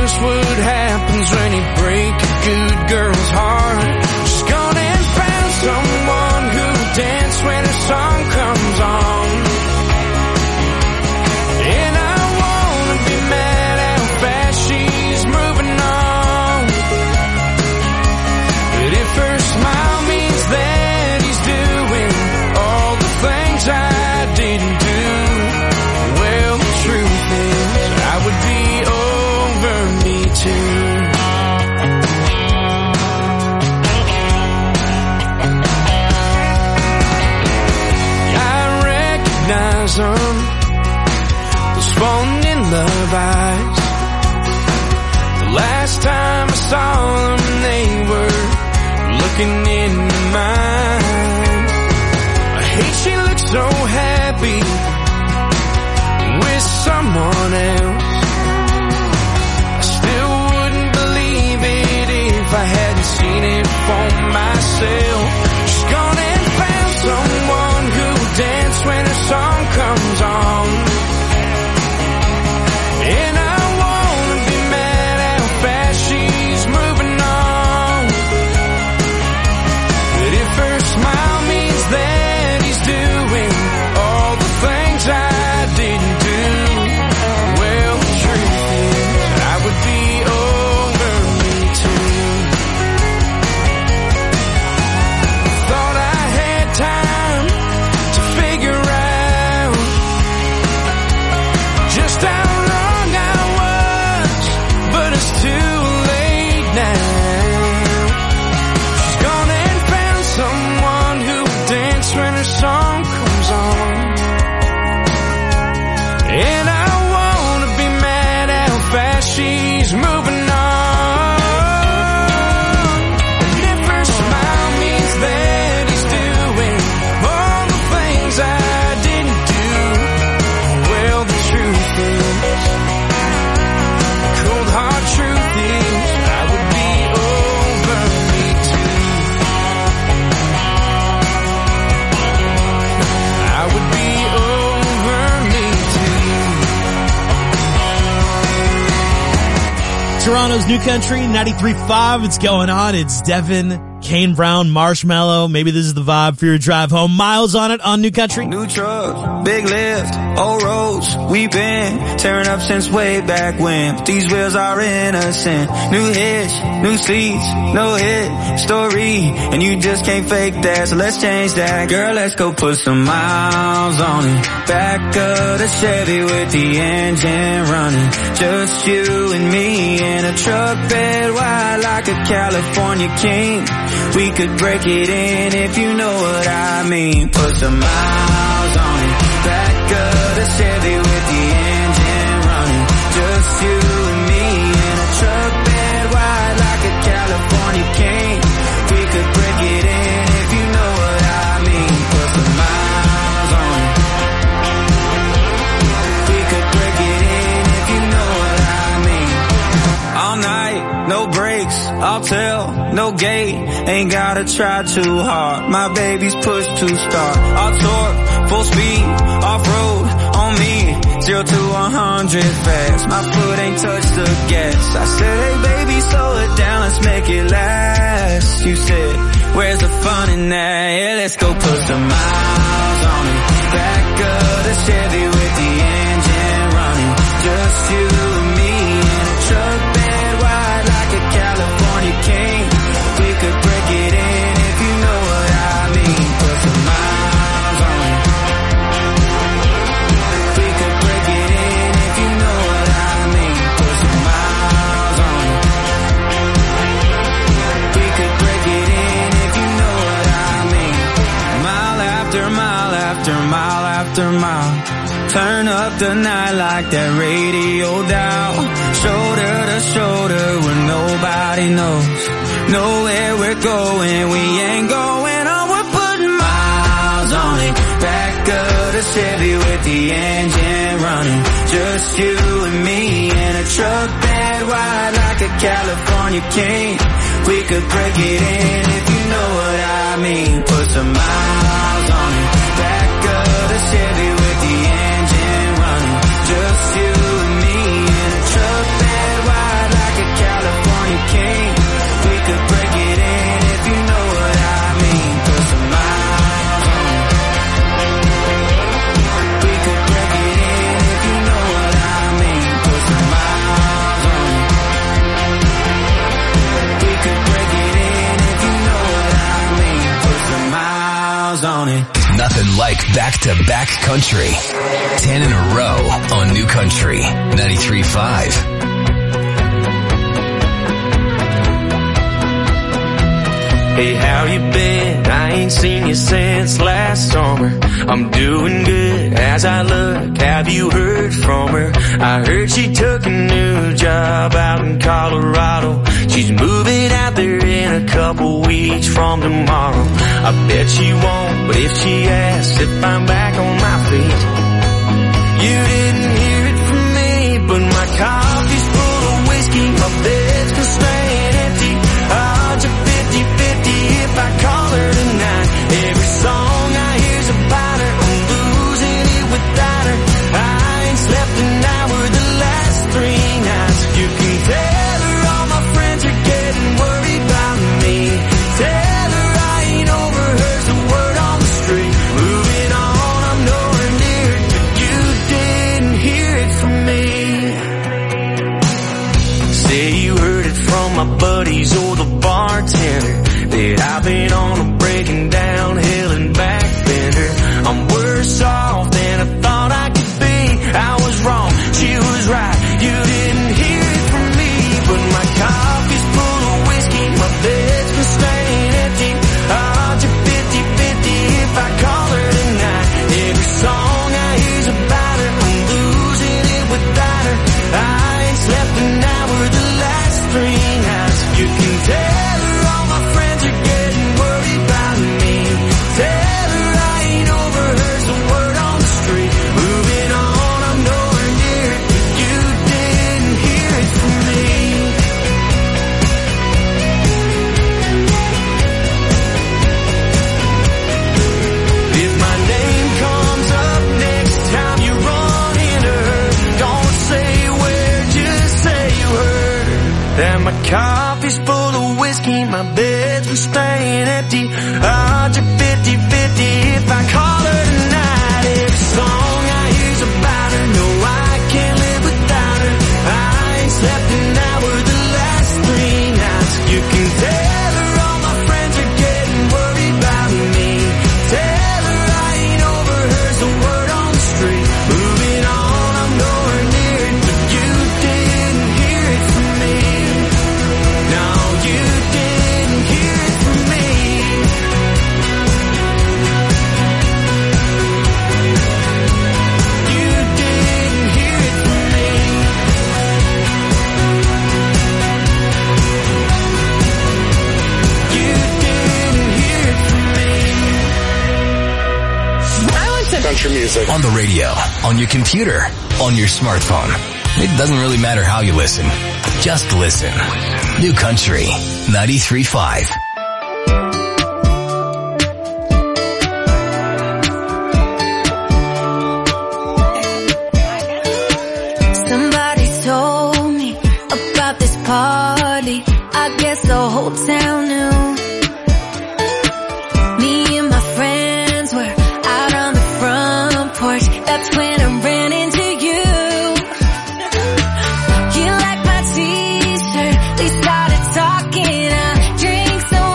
just what happens when you break a good girl's heart. She's gone and found someone who'll dance when her song comes on. And I wanna be mad how fast she's moving on. But if her smile means that he's doing all the things I didn't do, well, the truth is I would be over me too. I recognize them, those falling in love eyes. The last time I saw them, they were looking into mine. I hate she looks so happy with someone else. I still wouldn't believe it if I hadn't seen it for myself. She's gone and found someone who'll dance when her song comes on. And I wanna be mad how fast she's moving on. But if her smile means that he's doing all the things I didn't do, well, the truth is I would be over me too. Thought I had time to figure out just how wrong I was, but it's too late now. She's gone and found someone who'll dance when her song comes on. And I wanna be mad how fast she's moving on. And if her smile means that he's doing all the things I didn't do, well, the truth is, cold hard truth is, I would be over me too. I would be over me too. Toronto's New Country, 93.5. It's going on. It's Devin, Kane Brown, Marshmallow. Maybe this is the vibe for your drive home. Miles on it on New Country. New truck, big lift, old roads, we've been tearing up since way back when. But these wheels are innocent. New hitch, new seats, no hit story, and you just can't fake that, so let's change that. Girl, let's go put some miles on it. Back of the Chevy with the engine running. Just you and me in a truck bed wide like a California king. We could break it in if you know what I mean. Put some miles on it. Back of the Chevy with the engine running. Just you and me in a truck bed wide like a California king. We could break it in if you know what I mean. Put some miles on it. We could break it in if you know what I mean. All night, no brakes, I'll tell, no gate. Ain't gotta try too hard, my baby's push to start. I'll torque, full speed, off-road, on me, 0 to 100 fast. My foot ain't touched the gas. I said, hey baby, slow it down, let's make it last. You said, where's the fun in that? Yeah, let's go put some miles on it. Back of the Chevy with the engine running. Just you and me in a truck bed wide like a California king. We could break it in if you know what I mean. Put some miles on it. We could break it in if you know what I mean. Put some miles on it. We could break it in if you know what I mean. Mile after mile after mile after mile. Turn up the night like that radio dial. Shoulder to shoulder where nobody knows. Know where we're going, we ain't going on. We're putting miles on it. Back of the Chevy with the engine running. Just you and me in a truck bed wide like a California king. We could break it in if you know what I mean. Put some miles on it. Back of the Chevy with the engine running. Just you and me in a truck bed wide like Nothing like back-to-back country. 10 in a row on New Country 93.5. Hey, how you been? I ain't seen you since last summer. I'm doing good as I look. Have you heard from her? I heard she took a new job out in Colorado. She's moving out there in a couple weeks from tomorrow. I bet she won't, but if she asks if I'm back on my feet, you didn't hear it from me, but my coffee's full of whiskey, my bed's been staying empty. Odds are 50-50 if I call her tonight. Every song I hear's about her, I'm losing it without her. I ain't slept an hour the last 3 nights. You can tell her all my friends are getting worried about me. Tell her I ain't over her's the word on the street. Moving on, I'm nowhere near it, but you didn't hear it from me. Say you heard it from my buddies or the bartender, that I've been on a breaking down hill and back bender. I'm worse off than I thought I could be. I was wrong, she was right. You didn't hear it from me, but my coffee's full of whiskey, my bed's been staying empty. Odds are 50-50 if I call her tonight. Every song I hear's about her, I'm losing it without her. I ain't slept an hour the last 3 nights. You can tell her all my friends are getting worried about me. Tell her I ain't over her's the word on the street. Moving on, I'm nowhere near it, but you didn't hear it from me. If my name comes up next time you run into her, don't say where, just say you heard her. That my coffee's full of whiskey, my bed's been staying empty. Odds are 50-50 if I call her tonight. Every song I hear's about her, no, I can't live without her. I ain't slept an hour the last 3 nights. You can tell her all my friends are getting worried about me. Tell her I ain't over her's the word on the street. Moving on, I'm nowhere near it, but you didn't hear it from me. No, you didn't hear it from me. You didn't hear it from me. You didn't hear it from me. Country music. On the radio, on your computer, on your smartphone. It doesn't really matter how you listen. Just listen. New Country 93.5. Somebody told me about this party. I guess the whole town knew. Me and my friends were out on the front porch. That's when I ran into you. You liked my t-shirt. We started talking. I drank so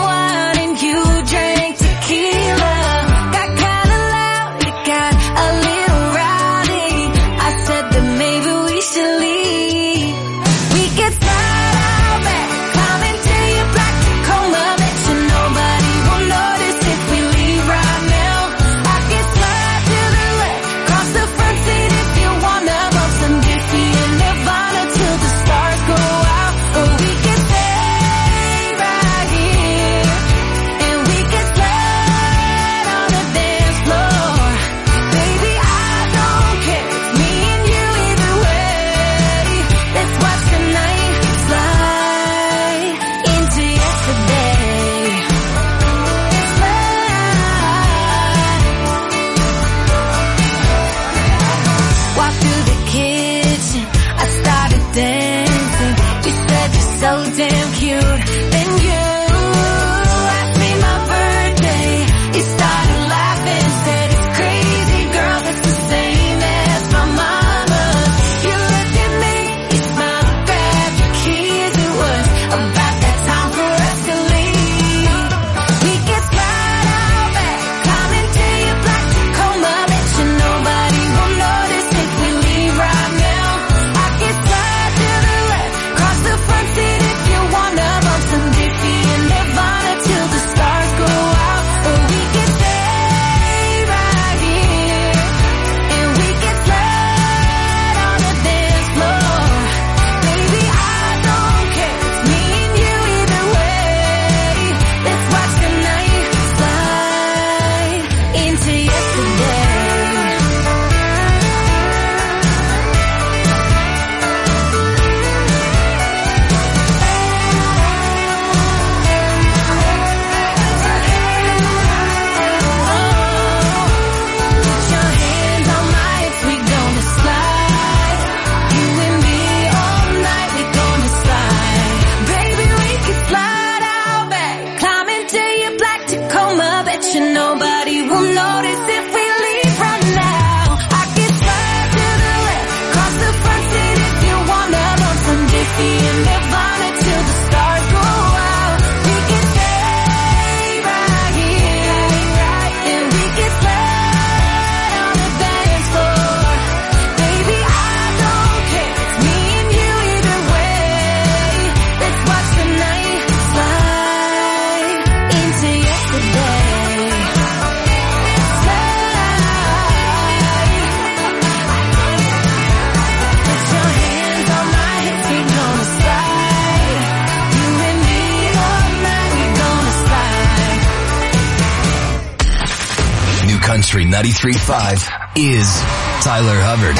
Country 93.5 is Tyler Hubbard.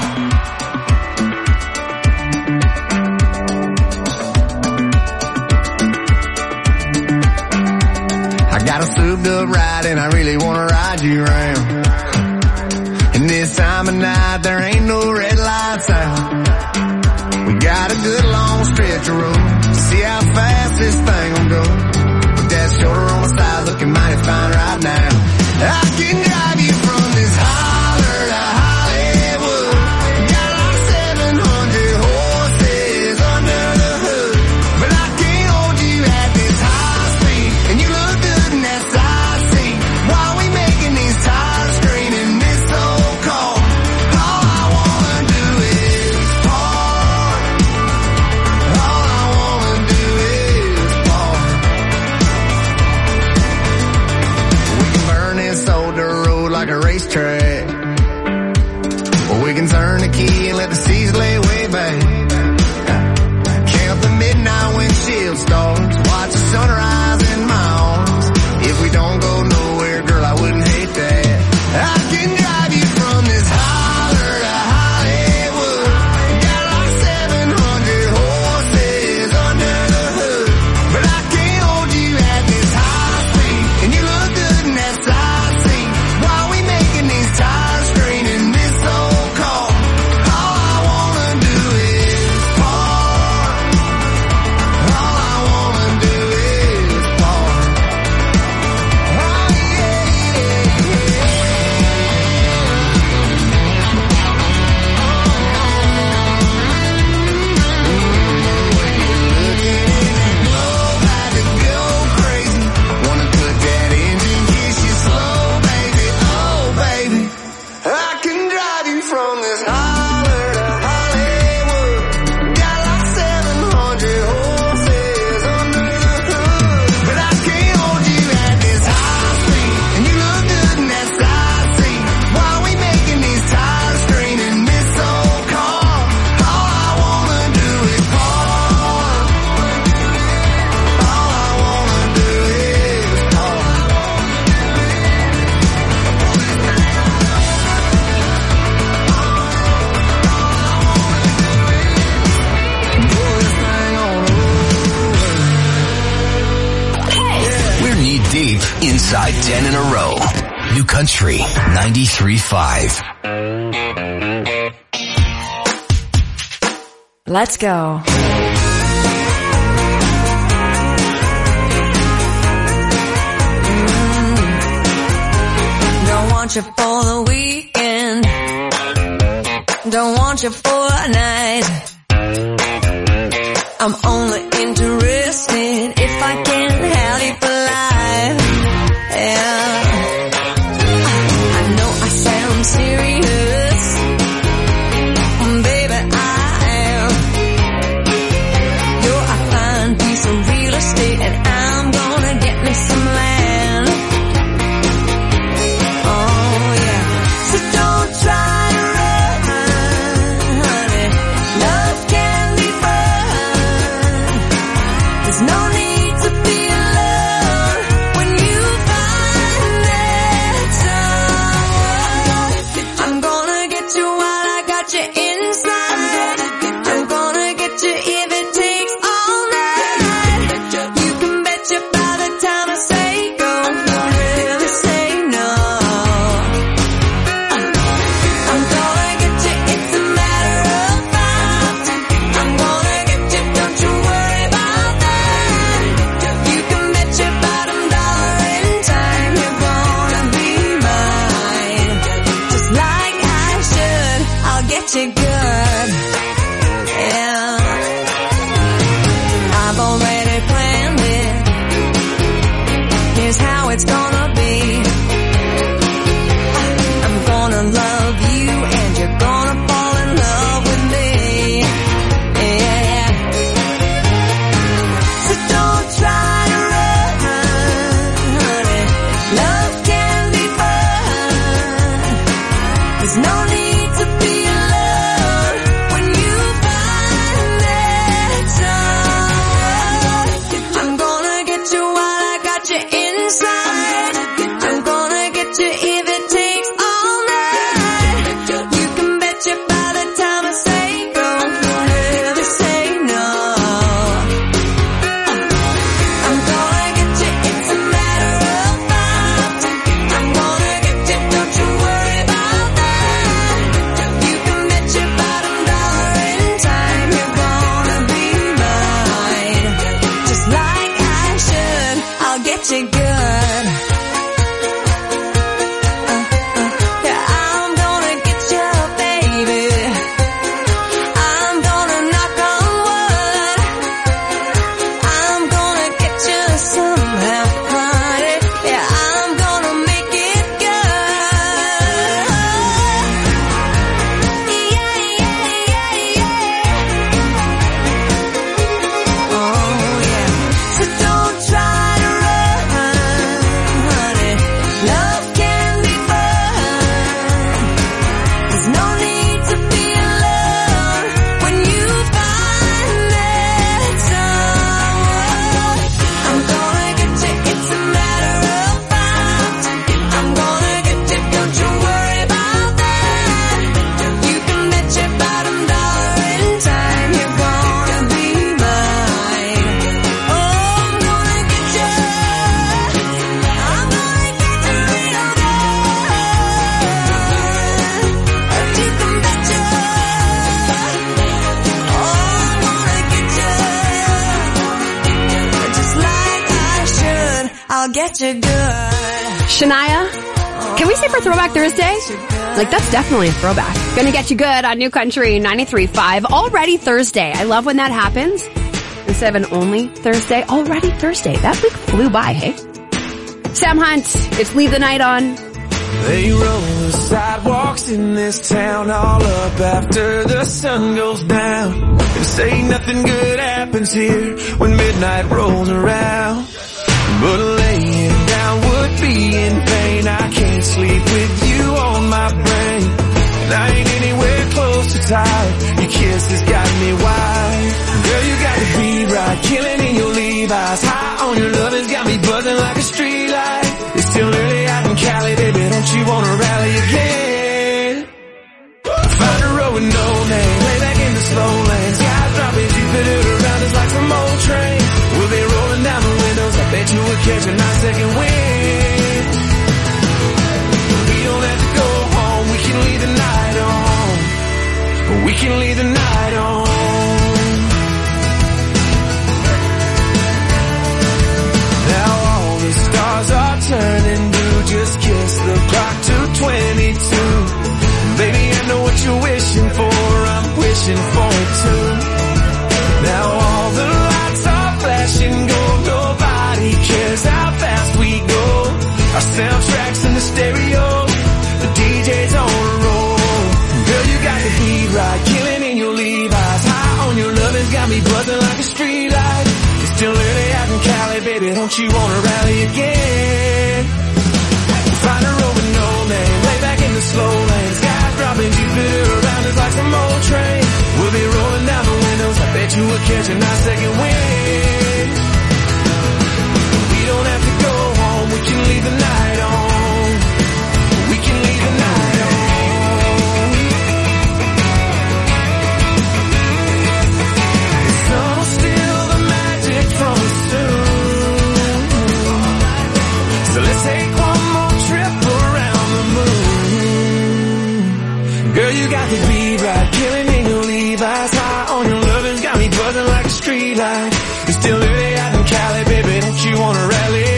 I got a souped up ride and I really wanna ride you around. And this time of night there ain't no red lights out. We got a good long stretch of road to see how fast this thing will go. With that shoulder on the side looking mighty fine right now. I can drive you from this holler to Hollywood. Got like 700 horses under the hood. But I can't hold you at this high speed. And you look good in that side seat. While we making these tires scream in this old car. All I wanna do is park. All I wanna do is park. We can burn this old dirt road like a racetrack. Or we can turn the key and let the seas lay way back. Count the midnight windshield stars. Watch the sunrise in my arms. If we don't go nowhere, girl, I wouldn't hate that. I can drive you from this holler to Hollywood. Got like 700 horses under the hood. But I can't hold you at this high speed. And you look good in that side seat. While we making these tires scream in this old car. All I wanna do is park. All I wanna do is park. Oh yeah, about to go crazy. Wanna put that engine, kiss you slow, baby. Oh, baby. I can drive you from this holler to Hollywood. Got like 700 horses under the hood. But I can't hold you at this high speed. And you look good in that side seat. While we making these tires scream in this old car. All I wanna do is park. All I wanna do is park. We're knee deep inside 10 in a row. New Country 93.5. Let's go. Don't want you for the weekend. Don't want you for a night. I'm only interested if I can have you for life. Yeah. I know I sound serious. Baby, I am. You're a fine piece of real estate and I'm gonna get me some land. Oh yeah. So don't try to run, honey. Love can be fun. There's no need to be alone when you find that someone. I'm gonna get you while I got you inside. I'm gonna get you if it takes all night. You can bet you by the time I say go, don't really say no. I'm gonna get you, it's a matter of fact. I'm gonna get you, don't you worry about that. You can bet your bottom dollar in time you're gonna be mine. Just like I should, I'll get you good. Yeah. I've already planned it. Here's how it's gonna be. I'm gonna love you and you're gonna fall in love with me. Yeah. So don't try to run, honey. Love can be fun. There's no need to be alone when you find that someone. I'm gonna get you while I got you inside. I'm gonna get you if it takes get you good. Shania, can we say for Throwback Thursday? Like, that's definitely a throwback. Gonna get you good on New Country 93.5. Already Thursday. I love when that happens. Instead of an only Thursday, already Thursday. That week flew by, hey? Sam Hunt, it's Leave the Night On. They roll the sidewalks in this town all up after the sun goes down. And say nothing good happens here when midnight rolls around. But laying down would be in vain. I can't sleep with you on my brain. And I ain't anywhere close to tired. Your kiss has got me wild. Girl, you got the beat right, killing in your Levi's. High on your love has got me buzzing like a street light. It's still early out in Cali, baby, don't you wanna rally again? Find a road with no name, lay back in the slow lane. Sky's dropping, Jupiter around us like some old train. We'll be rolling down the windows, I bet you would catch a nice second wind. We don't have to go home, we can leave the night on. We can leave the night on. Now all the stars are turning blue, just kiss the clock to 22. Baby, I know what you're wishing for, I'm wishing for it too. Now all the lights are flashing gold, nobody cares how fast we go. Our soundtracks in the stereo, the DJ's on a roll. Girl, you got the beat right, killing in your Levi's. High on your love has got me buzzing like a street light. It's still early out in Cali, baby, don't you wanna rally again? Find a road with no name, lay back in the slow lane. Sky's dropping, Jupiter around us like some old train. We'll be rolling down the windows, I bet you would catch a nice second wind. We don't have to go home, we can leave the night on. We can leave the night on. The sun will steal the magic from us soon. So let's take one more trip around the moon. Girl, you got the beat right, killing in your Levi's. High on your love has got me buzzing like a street light. It's still early out in Cali, baby, don't you wanna rally?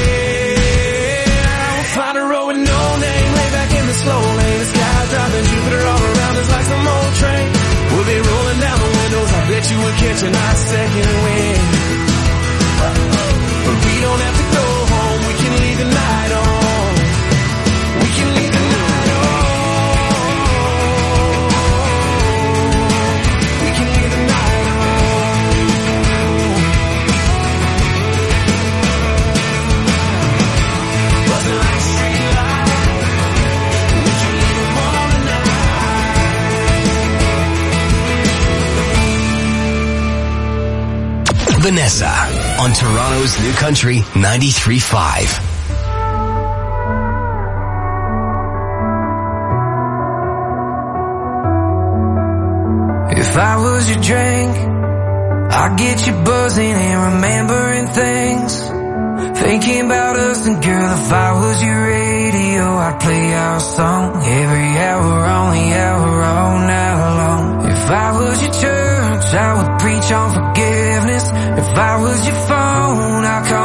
We'll find a road with no name, lay back in the slow lane. The sky's dropping, Jupiter all around us like some old train. We'll be rolling down the windows, I bet you would catch a nice second wind. But we don't have to go home, we can leave the night on. We can leave the night on. We can leave the night on. Buzzing like a street light. We can leave them on tonight. Vanessa on Toronto's New Country 93.5. If I was your drink, I'd get you buzzing and remembering things. Thinking about us, and girl, if I was your radio, I'd play our song every hour on the hour all night long. If I was your church, I would preach on forgiveness. If I was your phone, I'd call